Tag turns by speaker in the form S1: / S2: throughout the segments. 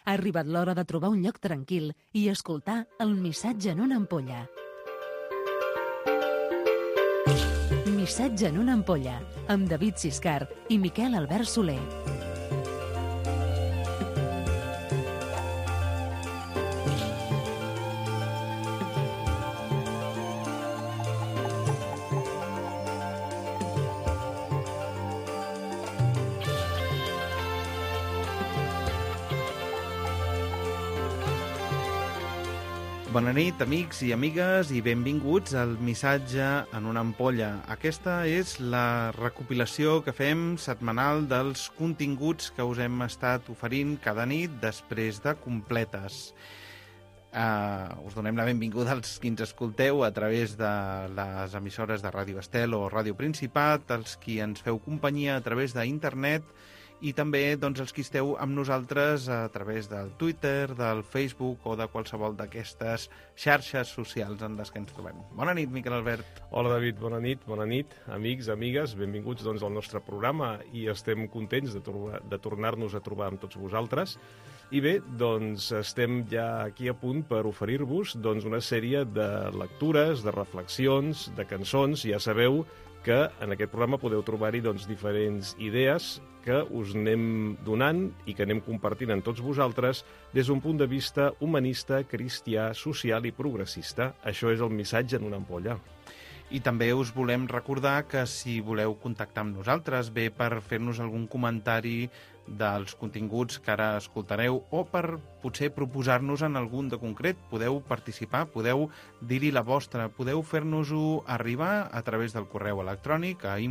S1: Ha arribat l'hora de trobar un lloc tranquil i escoltar el missatge en una ampolla. Missatge en una ampolla, amb David Siscar i Miquel Albert Soler.
S2: Bona nit, amics i amigues, i benvinguts al Missatge en una ampolla. Aquesta és la recopilació que fem setmanal dels continguts que us hem estat oferint cada nit després de completes. Us donem la benvinguda als qui ens escolteu a través de les emissores de Ràdio Estel o Ràdio Principat, als qui ens feu companyia a través d'internet, i també els que esteu amb nosaltres a través del Twitter, del Facebook o de qualsevol d'aquestes xarxes socials en les que ens trobem. Bona nit, Miquel Albert.
S3: Hola, David, bona nit, amics, amigues, benvinguts al nostre programa i estem contents de tornar-nos a trobar amb tots vosaltres. I bé, estem ja aquí a punt per oferir-vos una sèrie de lectures, de reflexions, de cançons. Ja sabeu que en aquest programa podeu trobar-hi diferents idees que us anem donant i que anem compartint amb tots vosaltres des d'un punt de vista humanista, cristià, social i progressista. Això és el missatge en una ampolla.
S2: I també us volem recordar que si voleu contactar amb nosaltres, bé per fer-nos algun comentari dels continguts que ara escoltareu o per potser proposar-nos en algun de concret, podeu participar, podeu dir-hi la vostra, podeu fer-nos-ho arribar a través del correu electrònic a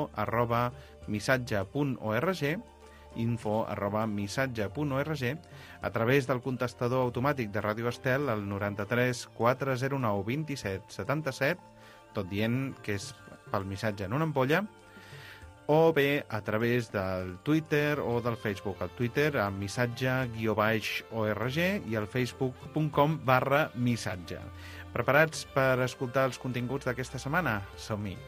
S2: info@missatge.org, a través del contestador automàtic de Ràdio Estel, el 93 409 27 77, tot dient que és pel missatge en una ampolla, o bé a través del Twitter o del Facebook. El Twitter a missatge_org i el facebook.com/missatge. Preparats per escoltar els continguts d'aquesta setmana? Som-hi!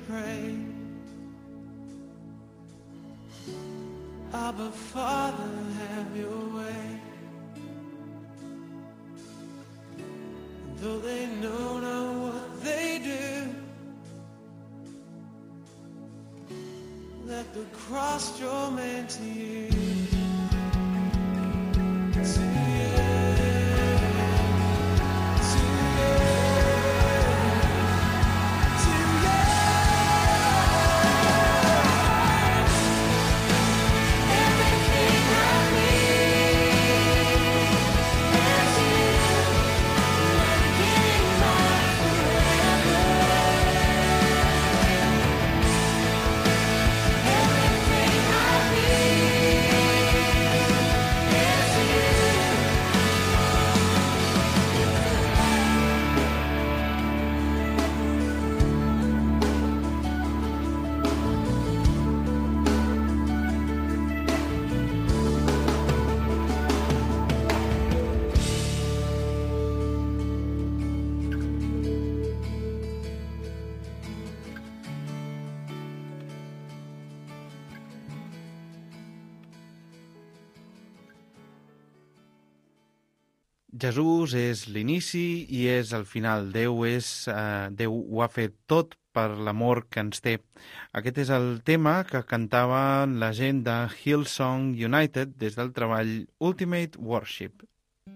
S4: pray. Abba, Father, have your way. Though they know not what they do, let the cross draw men to you. To you.
S2: Jesús és l'inici i és el final. Déu ho ha fet tot per l'amor que ens té. Aquest és el tema que cantava la gent de Hillsong United des del treball Ultimate Worship.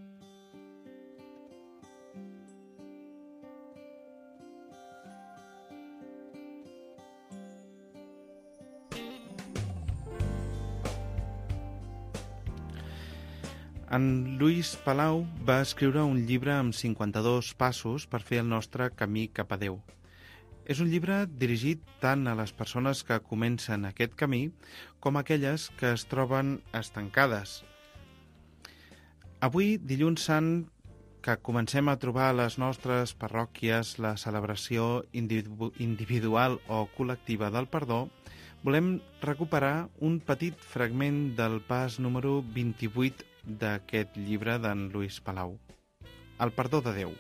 S2: En Lluís Palau va escriure un llibre amb 52 passos per fer el nostre camí cap a Déu. És un llibre dirigit tant a les persones que comencen aquest camí com a aquelles que es troben estancades. Avui, dilluns sant, que comencem a trobar a les nostres parròquies la celebració individual o col·lectiva del perdó, volem recuperar un petit fragment del pas número 28 d'aquest llibre d'en Lluís Palau, El perdó de Déu.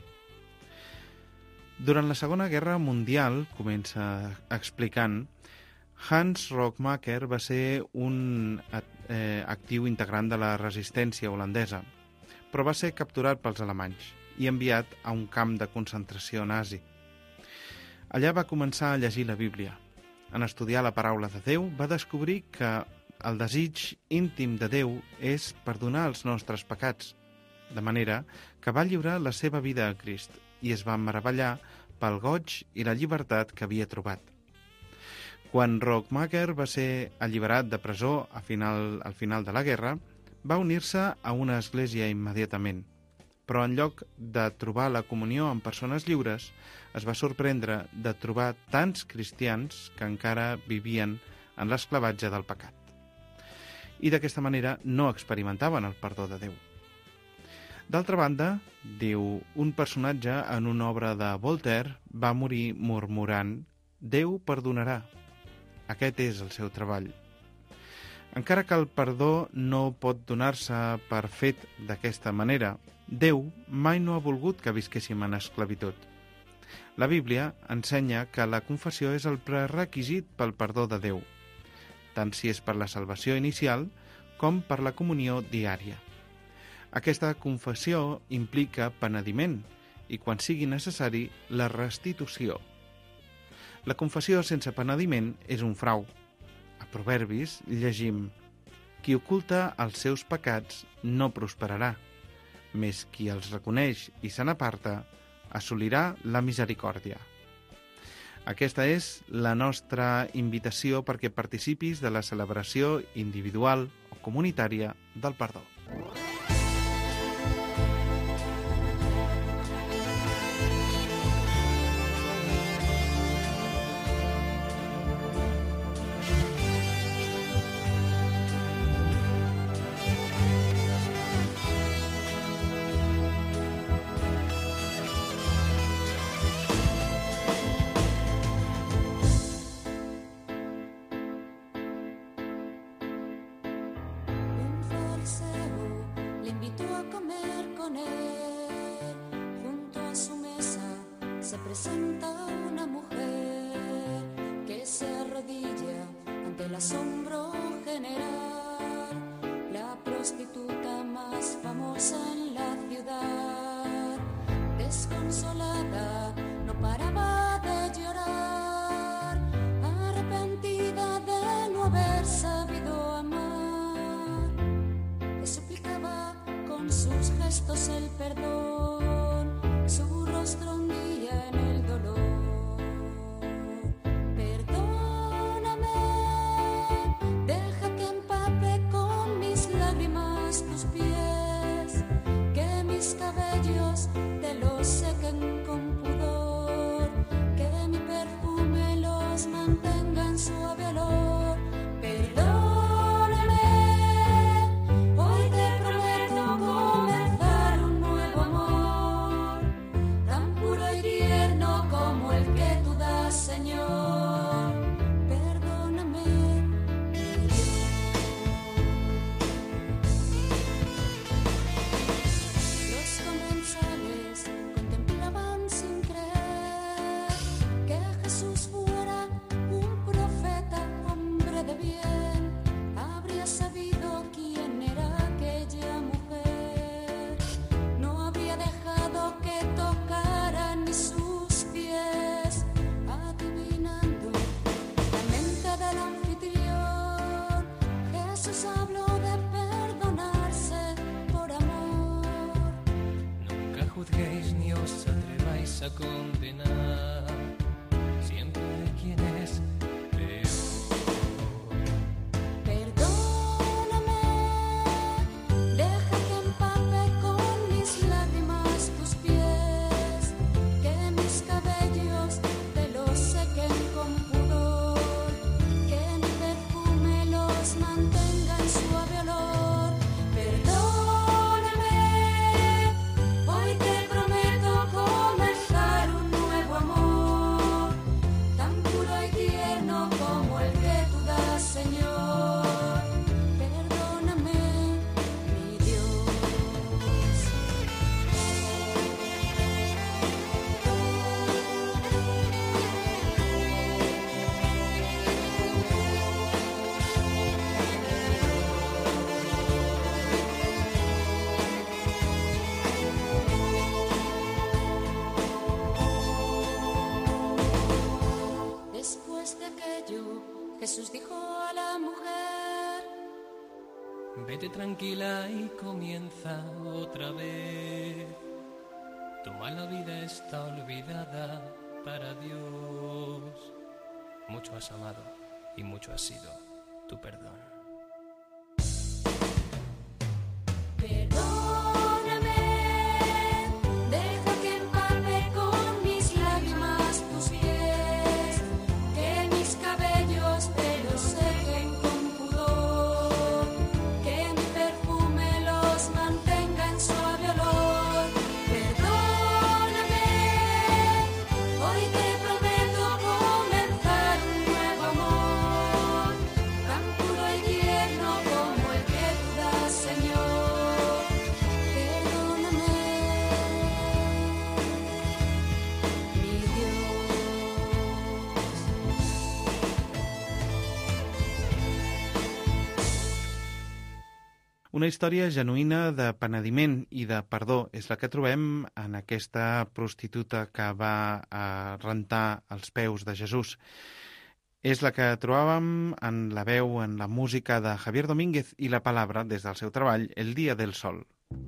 S2: Durant la Segona Guerra Mundial, comença explicant, Hans Rockmaker va ser un actiu integrant de la resistència holandesa, però va ser capturat pels alemanys i enviat a un camp de concentració nazi. Allà va començar a llegir la Bíblia. En estudiar la paraula de Déu, va descobrir que el desig íntim de Déu és perdonar els nostres pecats, de manera que va lliurar la seva vida a Crist i es va meravellar pel goig i la llibertat que havia trobat. Quan Rockmaker va ser alliberat de presó al final de la guerra, va unir-se a una església immediatament, però en lloc de trobar la comunió amb persones lliures, es va sorprendre de trobar tants cristians que encara vivien en l'esclavatge del pecat. I d'aquesta manera no experimentaven el perdó de Déu. D'altra banda, diu, un personatge en una obra de Voltaire va morir murmurant «Déu perdonarà». Aquest és el seu treball. Encara que el perdó no pot donar-se per fet d'aquesta manera, Déu mai no ha volgut que visquéssim en esclavitud. La Bíblia ensenya que la confessió és el prerequisit pel perdó de Déu, tant si és per la salvació inicial com per la comunió diària. Aquesta confessió implica penediment i, quan sigui necessari, la restitució. La confessió sense penediment és un frau. A Proverbis llegim: «Qui oculta els seus pecats no prosperarà, més qui els reconeix i se n'aparta assolirà la misericòrdia». Aquesta és la nostra invitació perquè participis de la celebració individual o comunitària del perdó.
S5: Se presenta una mujer el asombro general, la prostituta más famosa en la ciudad, desconsolada, no paraba de llorar, arrepentida de no haber sabido amar, le suplicaba con sus gestos el perdón, su rostro hundía en el dolor. Perdóname, deja que empape con mis lágrimas tus pies, que mis cabellos te los sequen con pudor, que mi perfume los mantenga en suave olor. Perdóname, hoy te prometo comenzar un nuevo amor, tan puro y tierno como el que tú das, Señor. Perdóname, mi Dios. Los comensales contemplaban sin creer que Jesús fuera un profeta, hombre de bien. Habría sabido quién era aquella mujer, no habría dejado que tocara ni sus pies, adivinando la mente del anfitrión. Jesús habló de perdonarse por amor.
S6: Nunca juzguéis ni os atreváis a condenar, siempre quien es peor.
S5: Perdóname, deja que empape con mis lágrimas tus pies, que mis cabellos te los sequen con pudor, que mi perfume los mantenga en suave olor. Perdóname, hoy te prometo comenzar un nuevo amor, tan puro y tierno como el que tú das, Señor. Perdóname, mi Dios. Después de aquello, Jesús dijo a la mujer:
S6: Vete tranquila y comienza otra vez. Tu mala vida está olvidada para Dios. Mucho has amado y mucho ha sido tu perdón.
S5: Perdóname, deja que empape con mis lágrimas tus pies, que mis cabellos te los sequen con pudor, que mi perfume los mantenga en suave olor. Perdóname, hoy te prometo comenzar un nuevo amor, tan puro y tierno como el que tú das, Señor. Perdóname, mi Dios.
S2: Una història genuïna de penediment i de perdó és la que trobem en aquesta prostituta que va rentar els peus de Jesús. És la que trobàvem en la veu, en la música de Javier Domínguez i la palabra des del seu treball El Día del Sol.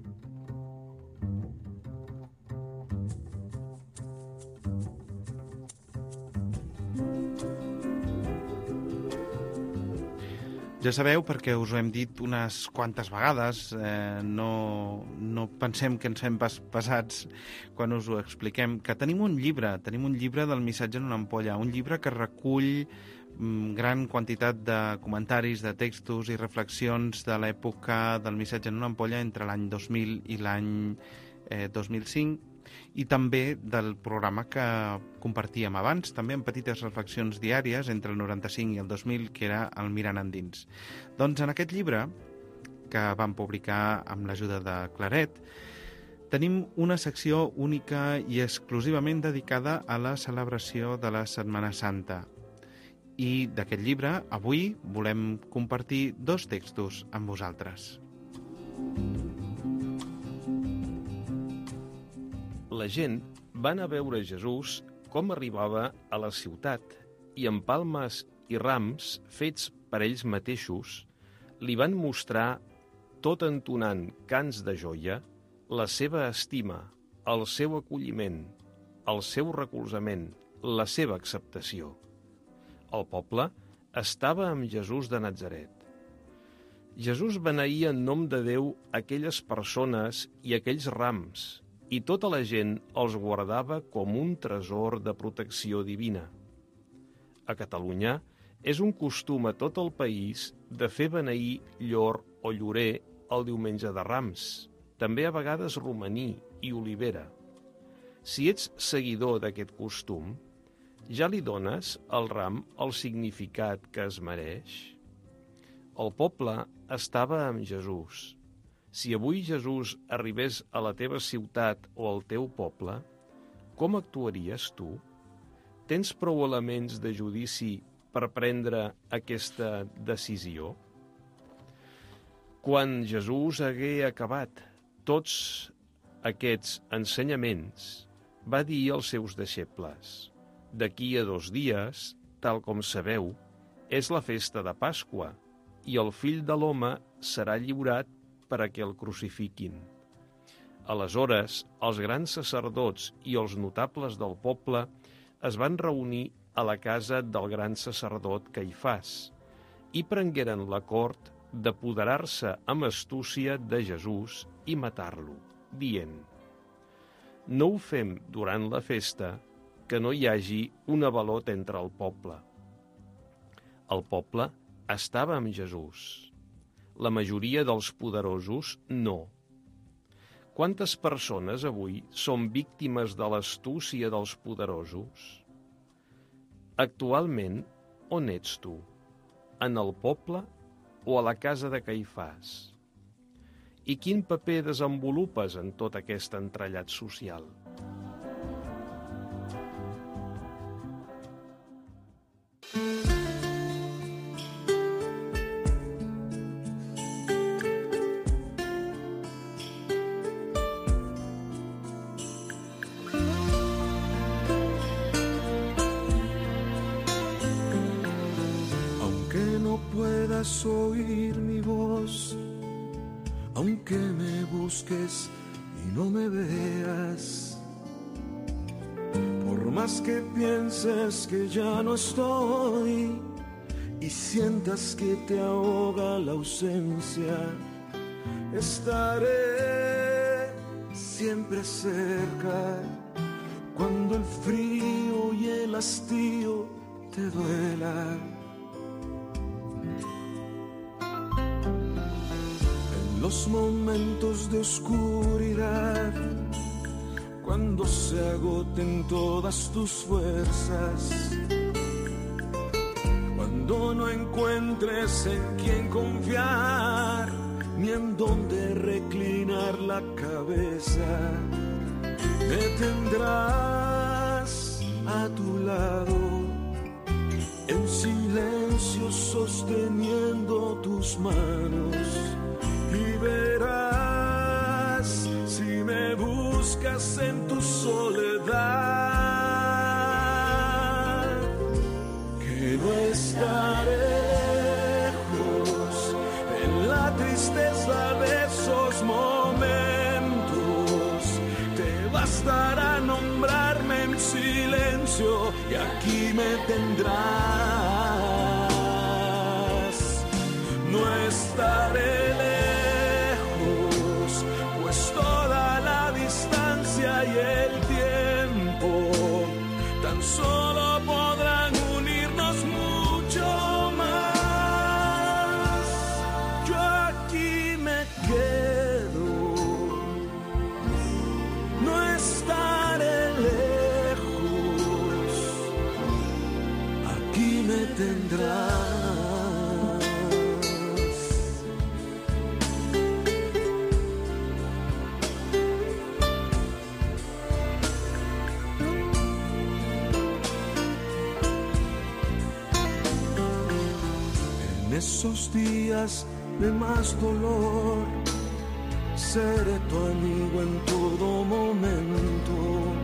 S2: Ja sabeu, perquè us ho hem dit unes quantes vegades, no pensem que ens fem pesats quan us ho expliquem, que tenim un llibre del Missatge en una ampolla, un llibre que recull gran quantitat de comentaris, de textos i reflexions de l'època del Missatge en una ampolla entre l'any 2000 i l'any 2005, i també del programa que compartíem abans, també amb petites reflexions diàries entre el 95 i el 2000, que era el Mirant Endins. Doncs en aquest llibre, que vam publicar amb l'ajuda de Claret, tenim una secció única i exclusivament dedicada a la celebració de la Setmana Santa. I d'aquest llibre, avui, volem compartir 2 textos amb vosaltres.
S3: La gent va anar a veure Jesús com arribava a la ciutat i amb palmes i rams fets per ells mateixos li van mostrar, tot entonant cants de joia, la seva estima, el seu acolliment, el seu recolzament, la seva acceptació. El poble estava amb Jesús de Natzaret. Jesús beneïa en nom de Déu aquelles persones i aquells rams, i tota la gent els guardava com un tresor de protecció divina. A Catalunya és un costum a tot el país de fer beneir llor o llorer el diumenge de Rams, també a vegades romaní i olivera. Si ets seguidor d'aquest costum, ja li dones al ram el significat que es mereix? El poble estava amb Jesús. Si avui Jesús arribés a la teva ciutat o al teu poble, com actuaries tu? Tens prou elements de judici per prendre aquesta decisió? Quan Jesús hagué acabat tots aquests ensenyaments, va dir als seus deixebles: d'aquí a 2 dies, tal com sabeu, és la festa de Pasqua, i el Fill de l'Home serà lliurat per a que el crucifiquin. Aleshores, els grans sacerdots i els notables del poble es van reunir a la casa del gran sacerdot Caifàs i prengueren l'acord d'apoderar-se amb astúcia de Jesús i matar-lo, dient: no ho fem durant la festa, que no hi hagi un avalot entre el poble. El poble estava amb Jesús. La majoria dels poderosos no. Quantes persones avui són víctimes de l'astúcia dels poderosos? Actualment, on ets tu? En el poble o a la casa de Caifàs? I quin paper desenvolupes en tot aquest entrellat social?
S4: Oír mi voz, aunque me busques y no me veas, por más que pienses que ya no estoy y sientas que te ahoga la ausencia, estaré siempre cerca cuando el frío y el hastío te duela. Los momentos de oscuridad, cuando se agoten todas tus fuerzas, cuando no encuentres en quién confiar, ni en dónde reclinar la cabeza, me tendrás a tu lado, en silencio sosteniendo tus manos. Y verás, si me buscas en tu soledad, que no estaré lejos en la tristeza de esos momentos. Te bastará nombrarme en silencio y aquí me tendrás. No estaré y el tiempo tan solo podrán unirnos mucho más. Yo aquí me quedo, no estaré lejos, aquí me tendrás. esos días de más dolor, seré tu amigo en todo momento.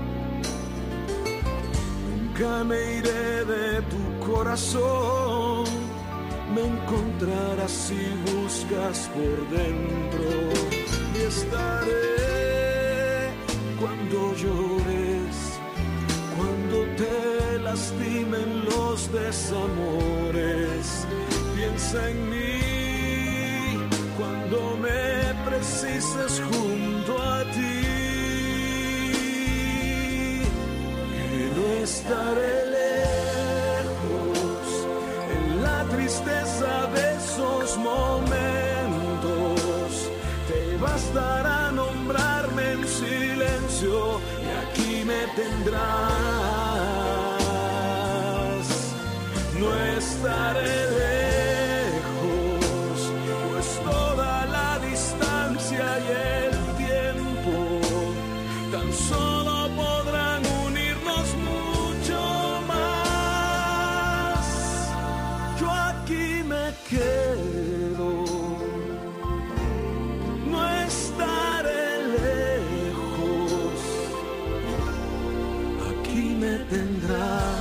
S4: Nunca me iré de tu corazón, me encontrarás si buscas por dentro. Y estaré cuando llores, cuando te lastimen los desamores. Piensa en mí cuando me precises junto a ti. Que no estaré lejos en la tristeza de esos momentos. Te bastará nombrarme en silencio y aquí me tendrás. No estaré lejos, pues toda la distancia y el tiempo tan solo podrán unirnos mucho más. Yo aquí me quedo, no estaré lejos, aquí me tendrás.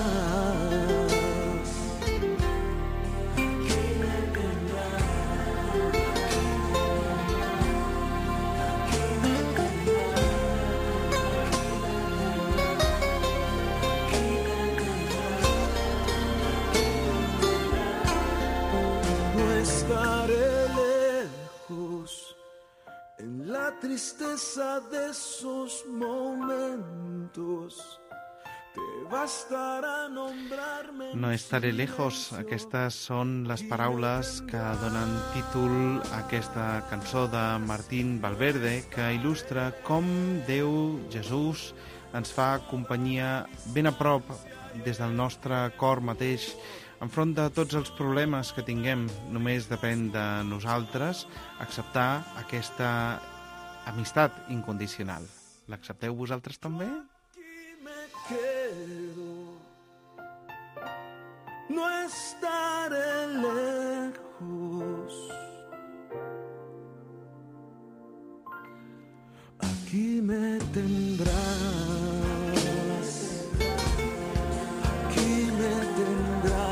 S4: Tristeza de esos momentos, te bastarà nombrarme.
S2: No estaré lejos. Aquestes són les paraules que donen títol a aquesta cançó de Martín Valverde, que il·lustra com Déu, Jesús, ens fa companyia ben a prop des del nostre cor mateix. Enfront de tots els problemes que tinguem, només depèn de nosaltres acceptar aquesta amistat incondicional. L'accepteu vosaltres també?
S4: Aquí me quedo, no estaré lejos, aquí me tendrás, aquí me tendrás.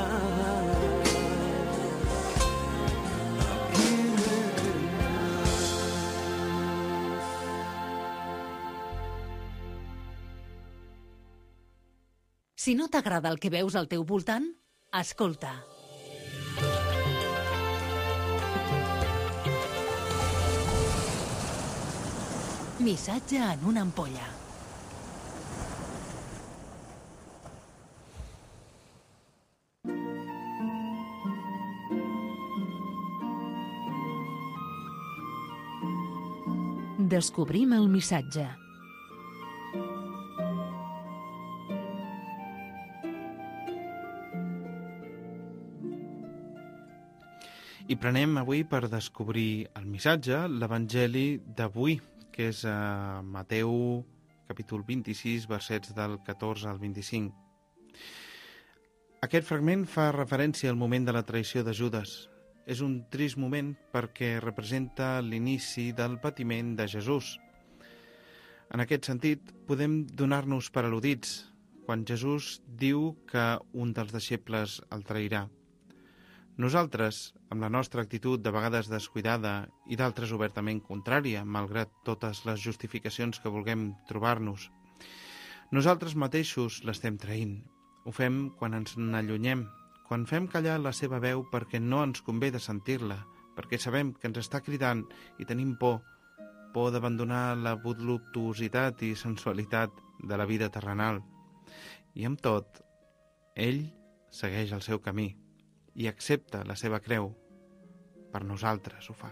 S1: Si no t'agrada el que veus al teu voltant, escolta. Missatge en una ampolla. Descobrim el missatge.
S2: I prenem avui per descobrir el missatge l'Evangeli d'avui, que és a Mateu, capítol 26, versets del 14 al 25. Aquest fragment fa referència al moment de la traïció de Judes. És un trist moment perquè representa l'inici del patiment de Jesús. En aquest sentit, podem donar-nos per al·ludits quan Jesús diu que un dels deixebles el trairà. Nosaltres, amb la nostra actitud de vegades descuidada i d'altres obertament contrària, malgrat totes les justificacions que vulguem trobar-nos, nosaltres mateixos l'estem traint. Ho fem quan ens n'allunyem, quan fem callar la seva veu perquè no ens convé de sentir-la, perquè sabem que ens està cridant i tenim por d'abandonar la voluptuositat i sensualitat de la vida terrenal. I amb tot, ell segueix el seu camí i accepta la seva creu. Per nosaltres ho fa.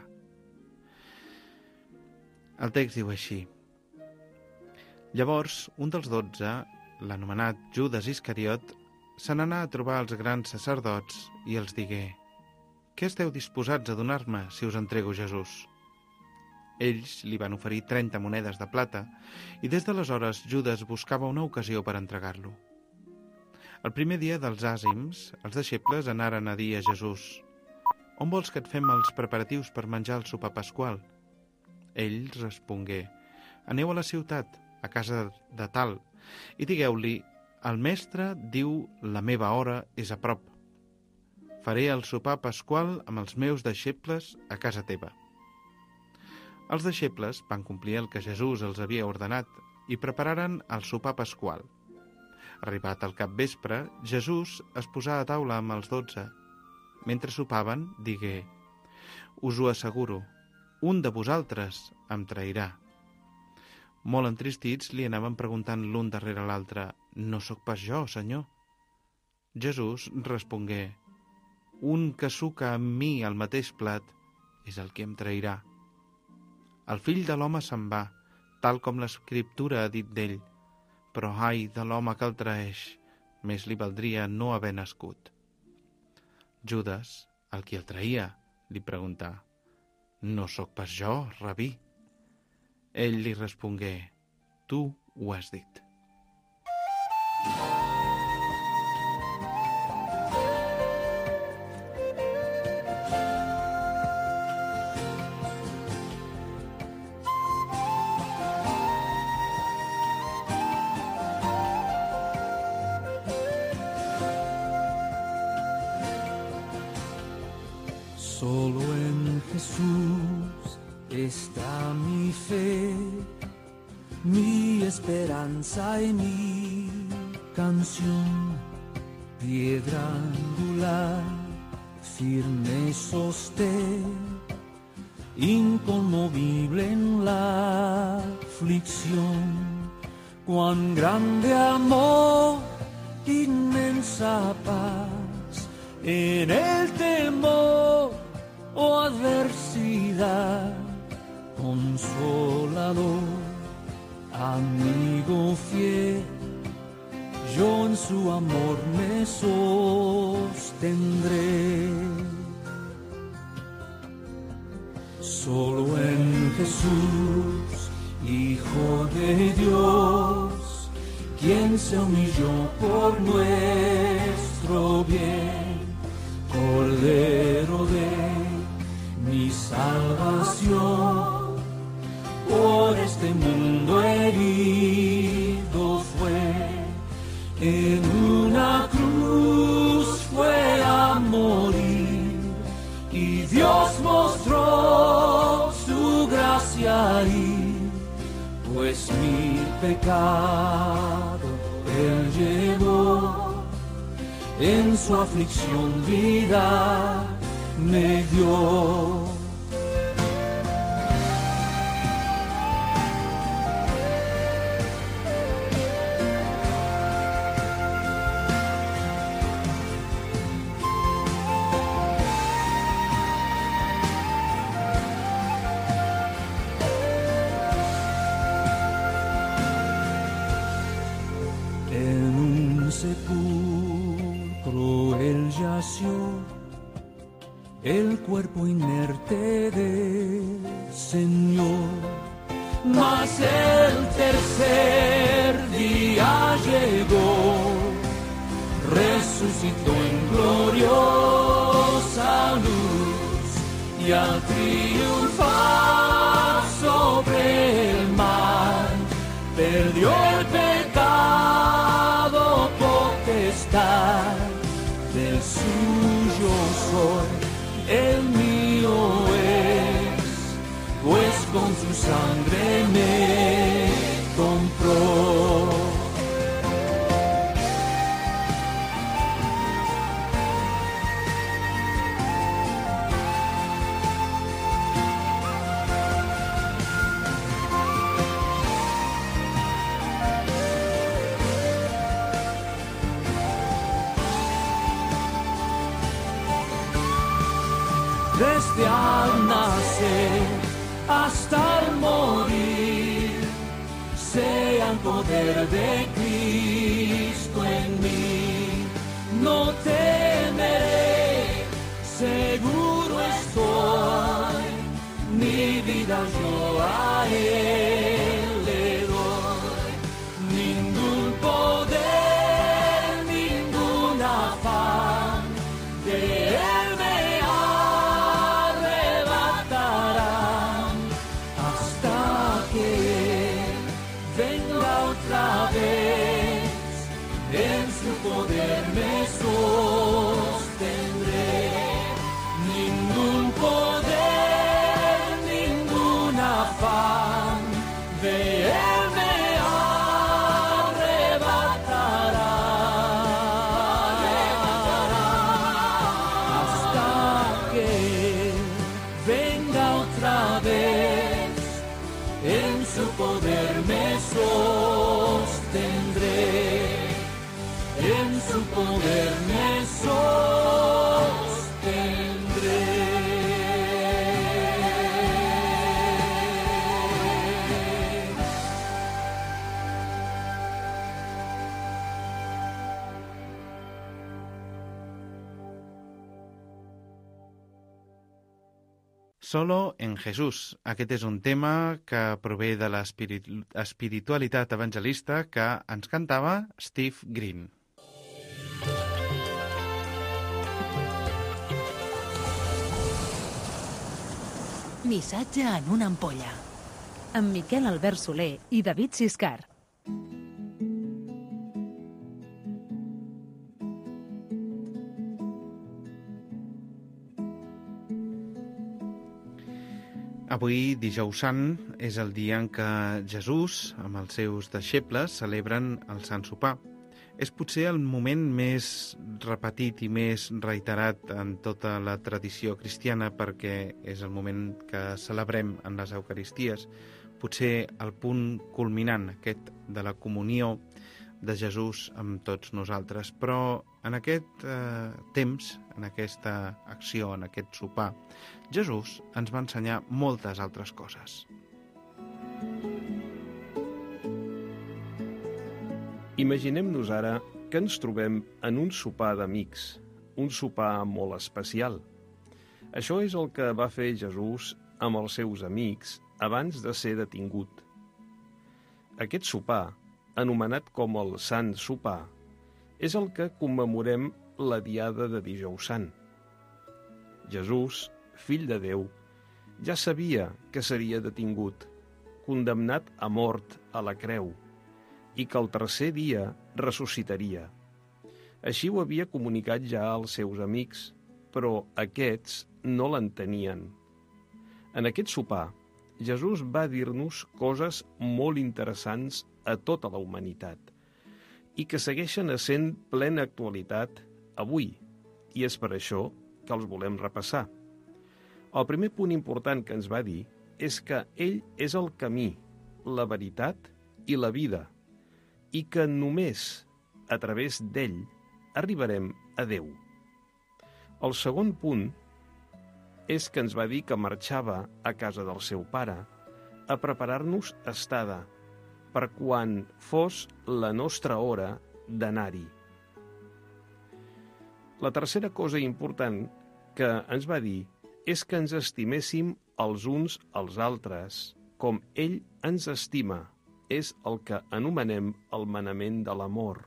S2: El text diu així: Llavors, un dels 12, l'anomenat Judes Iscariot, se n'anà a trobar els grans sacerdots i els digué: «Què esteu disposats a donar-me si us entrego Jesús?» Ells li van oferir 30 monedes de plata i des d'aleshores Judes buscava una ocasió per entregar-lo. El primer dia dels àzims, els deixebles anaren a dir a Jesús: on vols que et fem els preparatius per menjar el sopar pasqual? Ell respongué: aneu a la ciutat, a casa de tal, i digueu-li: el mestre diu la meva hora és a prop. Faré el sopar pasqual amb els meus deixebles a casa teva. Els deixebles van complir el que Jesús els havia ordenat i prepararen el sopar pasqual. Arribat al capvespre, Jesús es posà a taula amb els 12. Mentre sopaven, digué: us ho asseguro, un de vosaltres em trairà. Molt entristits li anaven preguntant l'un darrere l'altre: no sóc pas jo, Senyor. Jesús respongué: un que suca amb mi al mateix plat és el que em trairà. El fill de l'home se'n va, tal com l'escriptura ha dit d'ell, però ai de l'home que el traeix, més li valdria no haver nascut. Judes, el qui el traïa, li preguntà: no sóc pas jo, rabí? Ell li respongué: tu ho has dit.
S4: Solo en Jesús está mi fe, mi esperanza y mi canción, piedra angular, firme sostén, inconmovible en la aflicción. Cuán grande amor, inmensa paz, en el temor o adversidad, consolador, amigo fiel, yo en su amor me sostendré. Solo en Jesús, Hijo de Dios, quien se humilló por nuestro bien, Cordero de mi salvación, por este mundo herido fue, en una cruz fue a morir, y Dios mostró su gracia ahí, pues mi pecado Él llevó, en su aflicción vida me dio. En un sepulcro Él yació, el cuerpo inerte del Señor, mas el tercer día llegó, resucitó en gloriosa luz, y al triunfar sobre el mar, perdió el pecado potestad, del suyo soy, el mío es, pues con su sangre me compró. Desde al nacer hasta el morir, sea el poder de Cristo en mí. No temeré, seguro estoy, mi vida yo a Él le doy. Ningún poder, ningún afán de Él me ha otra vez, en su poder me sostendré. Ningún poder, ningún afán de él me arrebatará, hasta que venga otra vez, en su poder me sostendré, en su poder me sostendré.
S2: Solo en Jesús. Aquest és un tema que prové de l'espiritualitat evangelista que ens cantava Steve Green.
S1: Missatge en una ampolla. Amb Miquel Albert Soler i David Siscar.
S2: Avui, dijous sant, és el dia en què Jesús, amb els seus deixebles, celebren el Sant Sopar. És potser el moment més repetit i més reiterat en tota la tradició cristiana perquè és el moment que celebrem en les Eucaristies, potser el punt culminant aquest de la comunió de Jesús amb tots nosaltres. Però en aquest temps, en aquesta acció, en aquest sopar, Jesús ens va ensenyar moltes altres coses.
S3: Imaginem-nos ara que ens trobem en un sopar d'amics, un sopar molt especial. Això és el que va fer Jesús amb els seus amics abans de ser detingut. Aquest sopar, anomenat com el Sant Sopar, és el que commemorem la diada de Dijous Sant. Jesús, fill de Déu, ja sabia que seria detingut, condemnat a mort a la creu, i que el tercer dia ressuscitaria. Així ho havia comunicat ja als seus amics, però aquests no l'entenien. En aquest sopar, Jesús va dir-nos coses molt interessants a tota la humanitat i que segueixen essent plena actualitat avui, i és per això que els volem repassar. El primer punt important que ens va dir és que ell és el camí, la veritat i la vida, i que només a través d'ell arribarem a Déu. El segon punt és que ens va dir que marxava a casa del seu pare a preparar-nos estada per quan fos la nostra hora d'anar-hi. La tercera cosa important que ens va dir és que ens estiméssim els uns als altres com ell ens estima. És el que anomenem el manament de l'amor.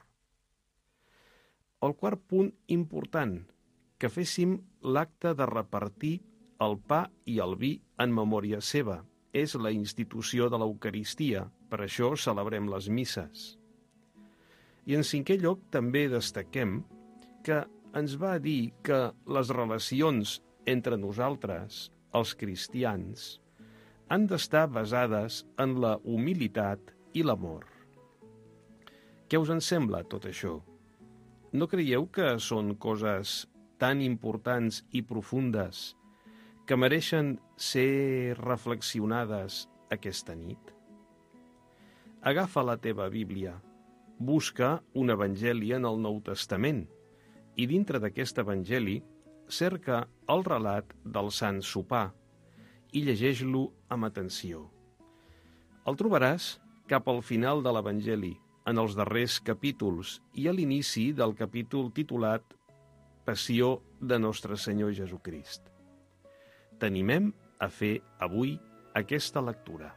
S3: El quart punt important, que féssim l'acte de repartir el pa i el vi en memòria seva. És la institució de l'Eucaristia, per això celebrem les misses. I en cinquè lloc també destaquem que ens va dir que les relacions entre nosaltres, els cristians, han d'estar basades en la humilitat i l'amor. Què us en sembla tot això? No creieu que són coses tan importants i profundes que mereixen ser reflexionades aquesta nit? Agafa la teva Bíblia, busca un evangeli en el Nou Testament i dintre d'aquest evangeli cerca el relat del Sant Sopar i llegeix-lo amb atenció. El trobaràs cap al final de l'Evangeli, en els darrers capítols i a l'inici del capítol titulat Passió de Nostre Senyor Jesucrist. T'animem a fer avui aquesta lectura.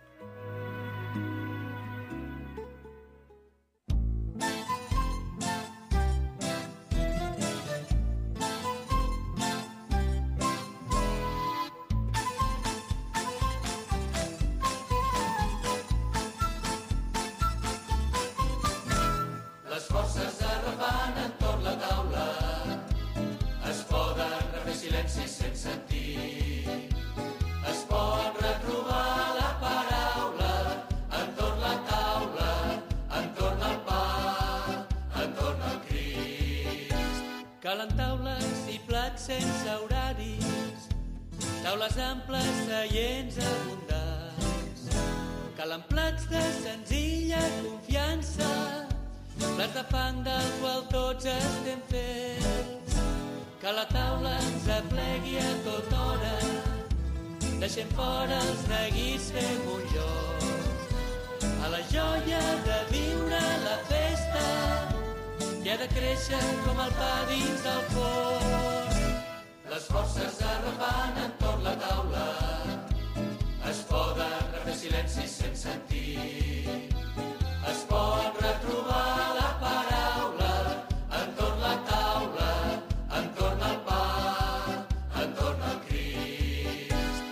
S6: Calen taules i plats sense horaris, taules amples, seients abundants. Calen plats de senzilla confiança, plats de fang del qual tots estem fets. Que la taula ens aplegui a tota hora, deixem fora els neguits, fem un lloc a la joia de viure la festa, i ha de créixer com el pa dins del forn. Les forces arrepant entorn la taula, es poden refer silenci sense sentir, es pot retrobar la paraula entorn la taula, entorn el pa, entorn el Crist.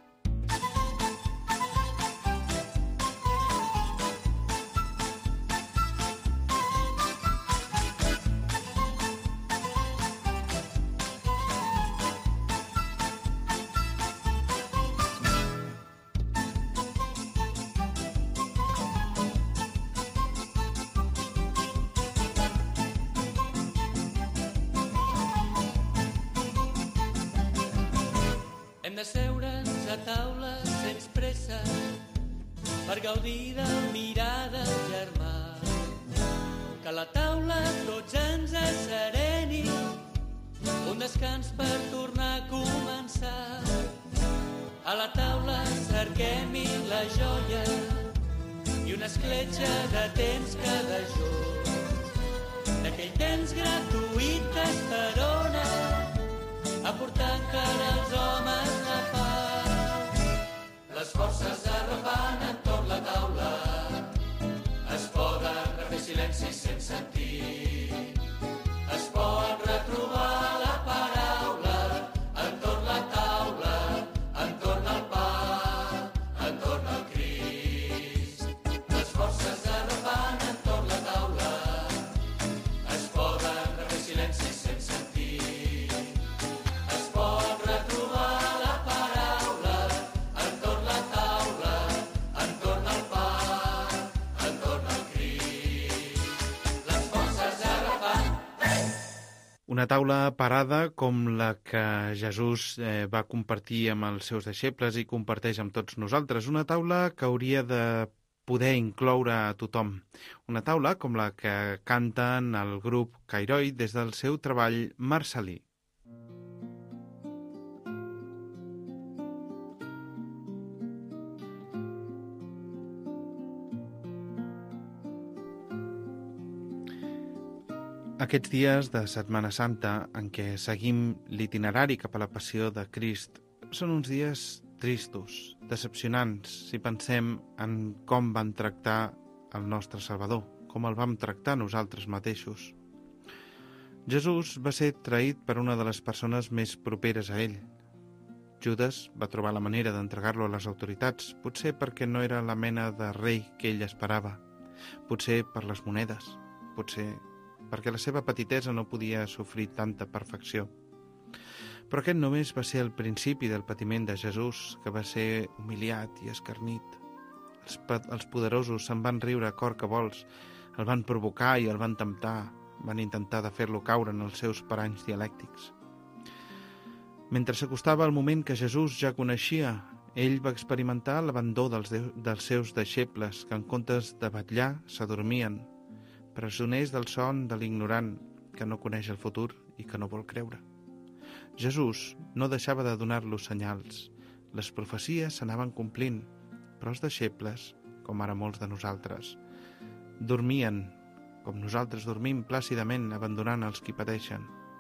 S6: Hem de seure'ns a taula sense pressa per gaudir del mirar del germà. Que a la taula tots ens assereni, un descans per tornar a començar. A la taula cerquem-hi la joia i una escletxa de temps que dejú, d'aquell temps gratuït que esperona a portar encara als homes la pau. Les forces arrepant entorn la taula, es poden refer silenci sense sentir, es pot retrobar la paraula entorn la taula, entorn el pa, entorn el Crist. Les forces arrepant entorn la taula, es poden refer silenci sense sentir, es pot retrobar la paraula entorn la taula, entorn el pa, entorn el Crist. Les forces arrepant.
S2: Una taula parada com la que Jesús va compartir amb els seus deixebles i comparteix amb tots nosaltres. Una taula que hauria de poder incloure a tothom. Una taula com la que canten el grup Cairoi des del seu treball Marçalí. Aquests dies de Setmana Santa, en què seguim l'itinerari cap a la passió de Crist, són uns dies tristos, decepcionants, si pensem en com van tractar el nostre Salvador, com el vam tractar nosaltres mateixos. Jesús va ser traït per una de les persones més properes a ell. Judas va trobar la manera d'entregar-lo a les autoritats, potser perquè no era la mena de rei que ell esperava, potser per les monedes, potser perquè la seva petitesa no podia sofrir tanta perfecció. Però aquest només va ser el principi del patiment de Jesús, que va ser humiliat i escarnit. Els poderosos se'n van riure a cor que vols, el van provocar i el van temptar, van intentar de fer-lo caure en els seus paranys dialèctics. Mentre s'acostava el moment que Jesús ja coneixia, ell va experimentar l'abandó dels seus deixebles, que en comptes de vetllar s'adormien, presoners del son de l'ignorant que no coneix el futur i que no vol creure. Jesús no deixava de donar-los senyals. Les profecies s'anaven complint, però els deixebles, com ara molts de nosaltres, dormien, com nosaltres dormim plàcidament abandonant els qui pateixen.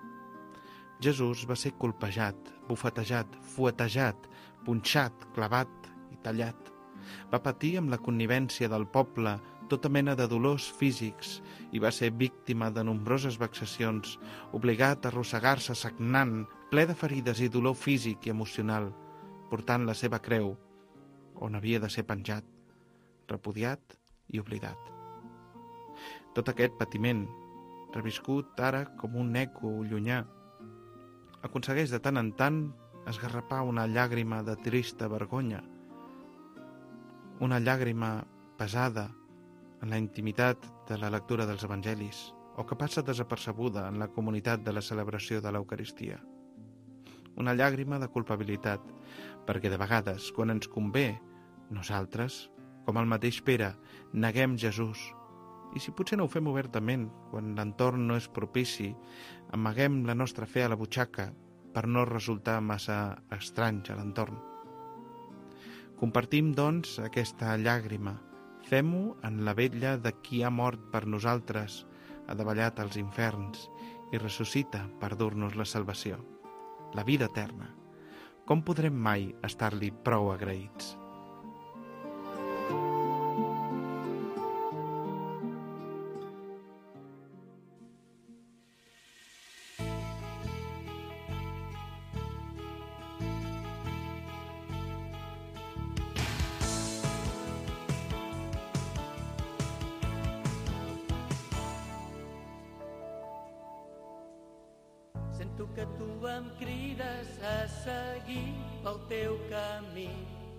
S2: Jesús va ser colpejat, bufetejat, fuetejat, punxat, clavat i tallat. Va patir amb la connivència del poble tota mena de dolors físics i va ser víctima de nombroses vexacions, obligat a arrossegar-se sagnant, ple de ferides i dolor físic i emocional, portant la seva creu, on havia de ser penjat, repudiat i oblidat. Tot aquest patiment, reviscut ara com un eco llunyà, aconsegueix de tant en tant esgarrapar una llàgrima de trista vergonya, una llàgrima pesada en la intimitat de la lectura dels evangelis o que passa desapercebuda en la comunitat de la celebració de l'Eucaristia. Una llàgrima de culpabilitat, perquè de vegades, quan ens convé, nosaltres, com el mateix Pere, neguem Jesús. I si potser no ho fem obertament, quan l'entorn no és propici, amaguem la nostra fe a la butxaca per no resultar massa estranys a l'entorn. Compartim, doncs, aquesta llàgrima. Fem-ho en la vetlla de qui ha mort per nosaltres, ha davallat als inferns i ressuscita per dur-nos la salvació, la vida eterna. Com podrem mai estar-li prou agraïts?
S7: Sento que tu em crides a seguir pel teu camí.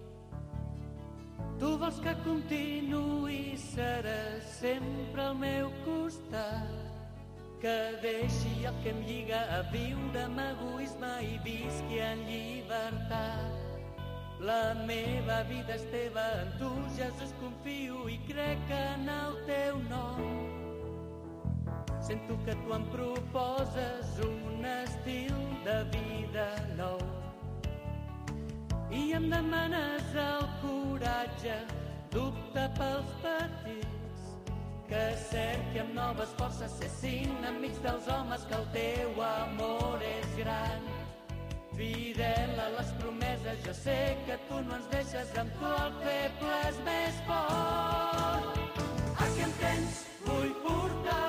S7: Tu vols que continuï, seràs sempre al meu costat, que deixi el que em lliga a viure amb egoisme i visqui en llibertat. La meva vida és teva, en tu, Jesús, confio i crec en el teu nom. Sento que tu em proposes un estil de vida nou i em demanes el coratge, dubte pels petits, que cerqui amb noves forces ser amics dels homes, que el teu amor és gran. Fidel a les promeses, jo sé que tu no ens deixes, amb tu el feble és més fort. Aquí em tens, vull portar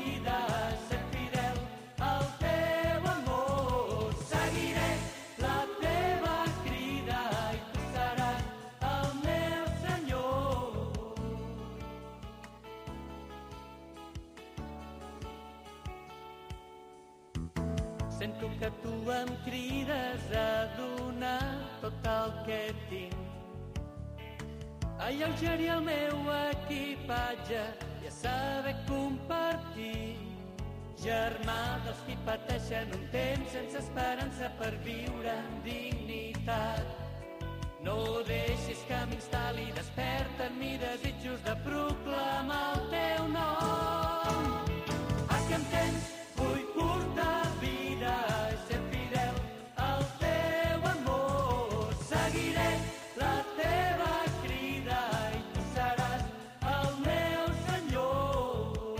S7: Sento que tu em crides a donar tot el que tinc, a alleugerir el meu equipatge i a saber compartir. Germà dels qui pateixen un temps sense esperança per viure amb dignitat. No deixis que m'instal·li, desperta en mi desitjos de proclamar el teu nom. Aquí em tens, vull portar vida i ser fidel al teu amor. Seguiré la teva crida i tu seràs el meu Senyor.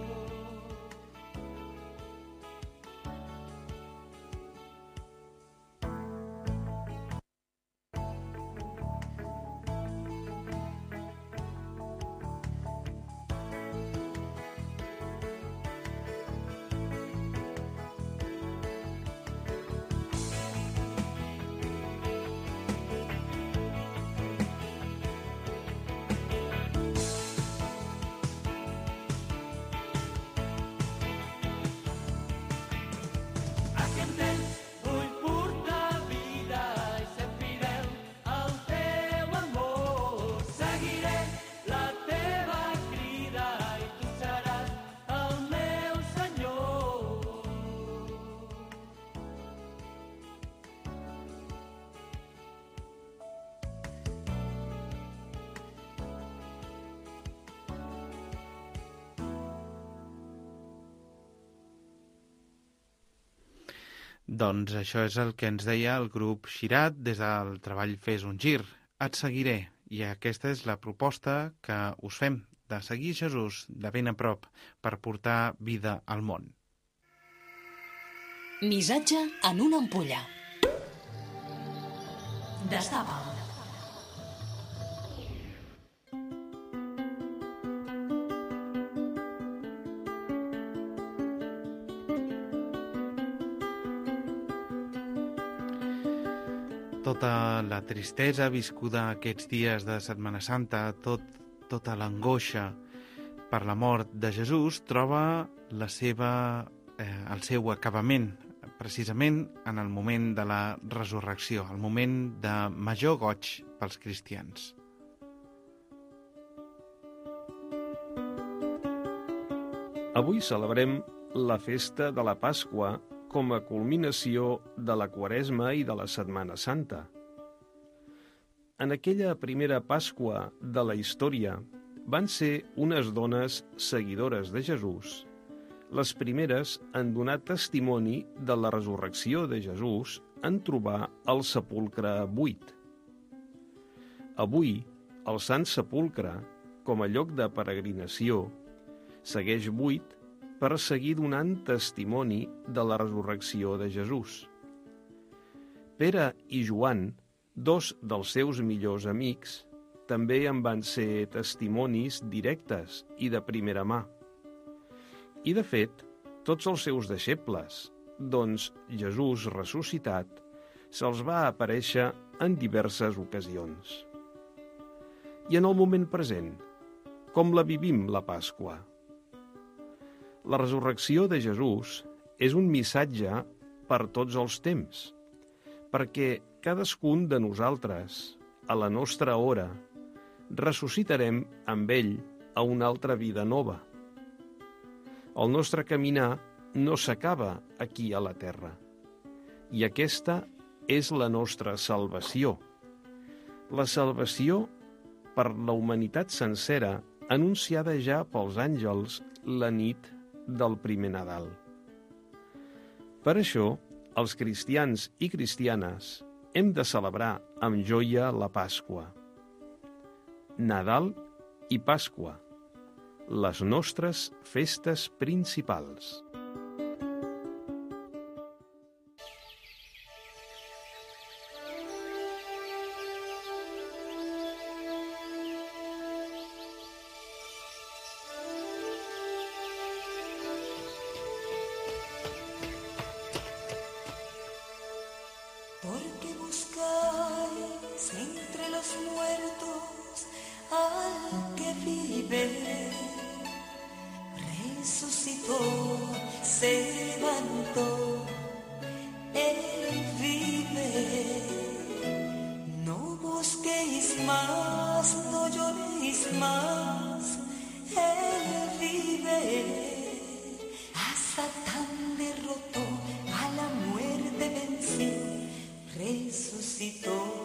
S2: Doncs això és el que ens deia el grup Xirat des del treball Fes un gir. Et seguiré, i aquesta és la proposta que us fem, de seguir Jesús de ben a prop per portar vida al món.
S1: Missatge en una ampolla. Destapa'l.
S2: Tota la tristesa viscuda aquests dies de Setmana Santa, tota l'angoixa per la mort de Jesús, troba el seu acabament precisament en el moment de la resurrecció, el moment de major goig pels cristians.
S3: Avui celebrem la festa de la Pasqua com a culminació de la Quaresma i de la Setmana Santa. En aquella primera Pasqua de la història van ser unes dones seguidores de Jesús les primeres en donar testimoni de la resurrecció de Jesús en trobar el sepulcre buit. Avui, el Sant Sepulcre, com a lloc de peregrinació, segueix buit per seguir donant testimoni de la resurrecció de Jesús. Pere i Joan, dos dels seus millors amics, també en van ser testimonis directes i de primera mà. I, de fet, tots els seus deixebles, doncs Jesús ressuscitat, se'ls va aparèixer en diverses ocasions. I en el moment present, com la vivim la Pasqua? La resurrecció de Jesús és un missatge per tots els temps, perquè cadascun de nosaltres, a la nostra hora, ressuscitarem amb ell a una altra vida nova. El nostre caminar no s'acaba aquí a la terra, i aquesta és la nostra salvació. La salvació per la humanitat sencera anunciada ja pels àngels la nit del primer Nadal. Per això, els cristians i cristianes hem de celebrar amb joia la Pasqua. Nadal i Pasqua, les nostres festes principals.
S8: Porque buscáis entre los muertos al que vive. Resucitó, se levantó, Él vive. No busquéis más, no lloréis más, Él vive. A Satán derrotó, a la muerte venció, resucitó.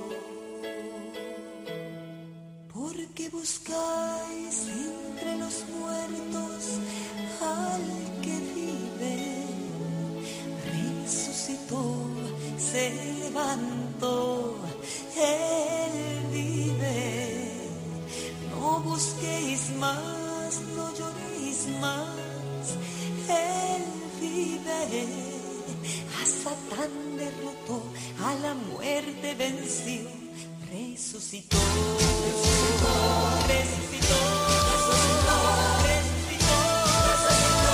S8: Porque buscáis entre los muertos al que vive, resucitó, se levantó, Él vive. No busquéis más, no lloréis más, Él vive. A Satán derrotó, a la muerte venció, resucitó, resucitó, resucitó, resucitó, resucitó, resucitó.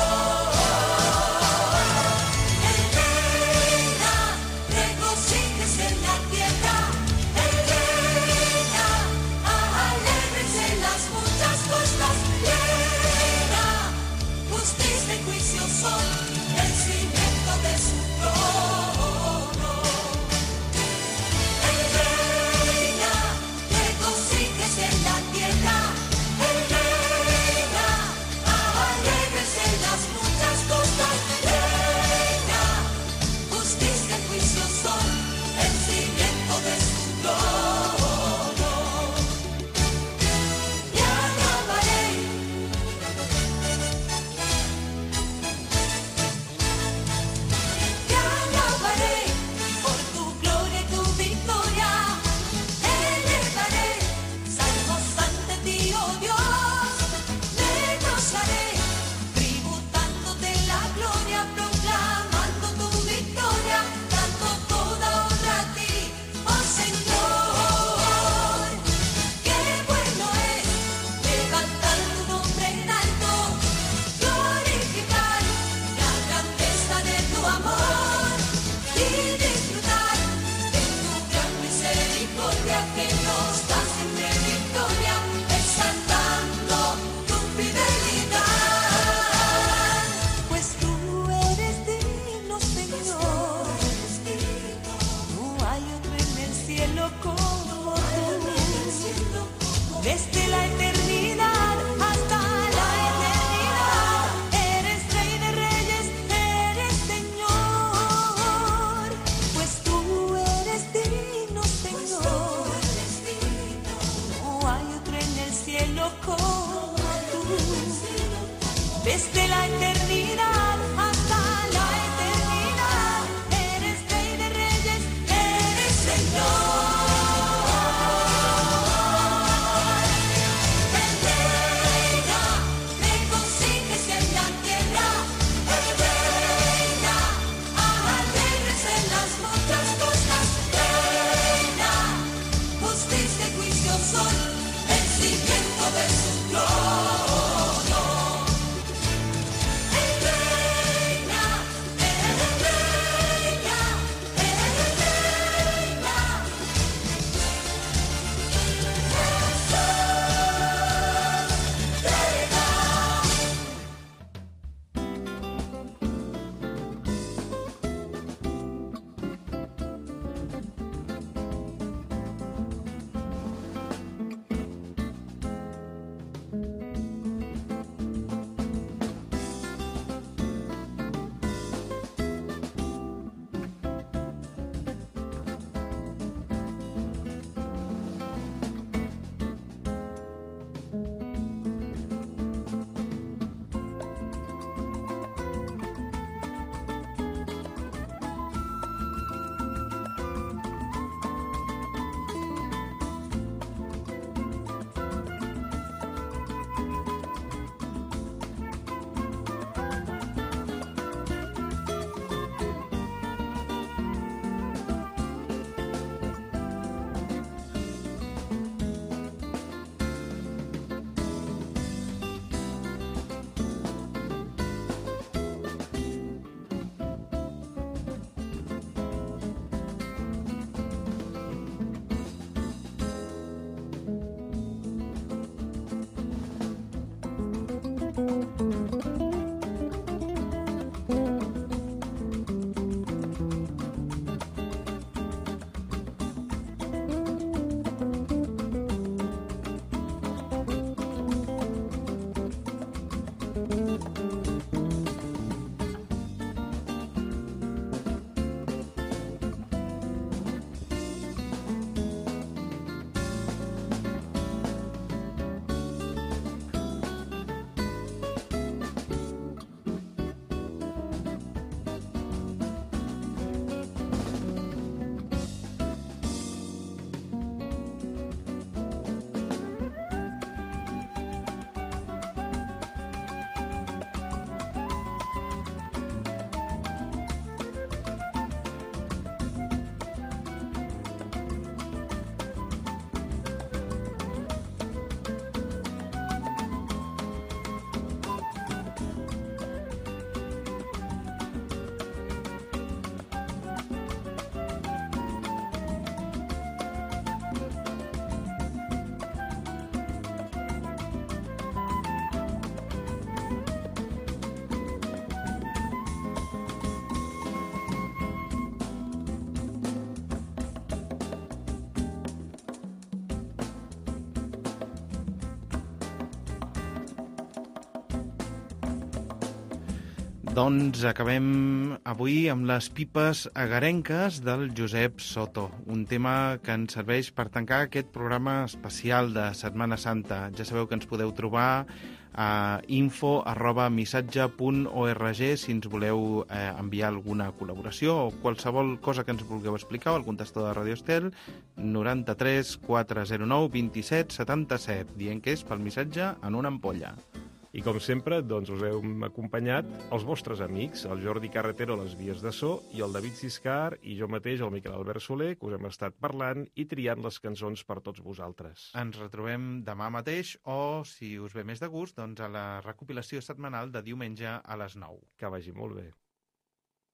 S8: Él reina, regocíjese en la tierra. Él reina, alégrense las muchas costas. Reina, justicia y juicio son el cimiento de su trono. Él reina, regocíjese en la tierra. desde la eternidad hasta la eternidad. Eres Rey de Reyes, eres Señor.
S2: Doncs acabem avui amb les pipes agarenques del Josep Soto, un tema que ens serveix per tancar aquest programa especial de Setmana Santa. Ja sabeu que ens podeu trobar a info@missatge.org si ens voleu enviar alguna col·laboració o qualsevol cosa que ens vulgueu explicar, o al contestador de Radio Estel 93 409 27 77, dient que és pel missatge en una ampolla.
S3: I com sempre, doncs, us hem acompanyat els vostres amics, el Jordi Carretero a les vies de so i el David Siscar i jo mateix, el Miquel Albert Soler, que us hem estat parlant i triant les cançons per tots vosaltres.
S2: Ens retrobem demà mateix o, si us ve més de gust, doncs a la recopilació setmanal de diumenge a les 9.
S3: Que vagi molt bé.